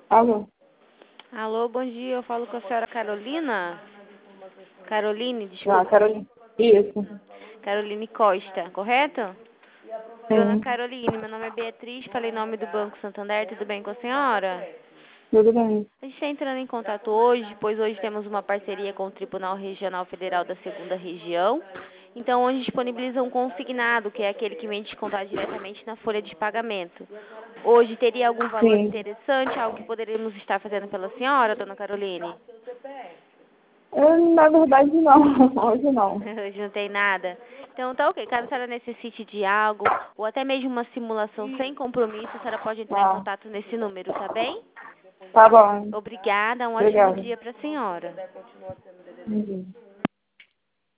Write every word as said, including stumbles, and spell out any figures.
Alô? Alô, bom dia. Eu falo com a senhora Carolina? Caroline, Ah, desculpa. Carolina. Isso. Caroline Costa, correto? Dona Sim. Caroline, meu nome é Beatriz, falei em nome do Banco Santander, tudo bem com a senhora? Tudo bem. A gente está entrando em contato hoje, pois hoje temos uma parceria com o Tribunal Regional Federal da Segunda Região. Então, hoje disponibiliza um consignado, que é aquele que vem descontar diretamente na folha de pagamento. Hoje teria algum valor Sim. interessante, algo que poderíamos estar fazendo pela senhora, dona Caroline? Eu, na verdade, não. Hoje não. Hoje não tem nada. Então tá ok. Caso a senhora necessite de algo, ou até mesmo uma simulação sem compromisso, a senhora pode entrar em Ah, contato nesse número, tá bem? tá bom. Obrigada, um ótimo Obrigada. dia para a senhora. Uhum.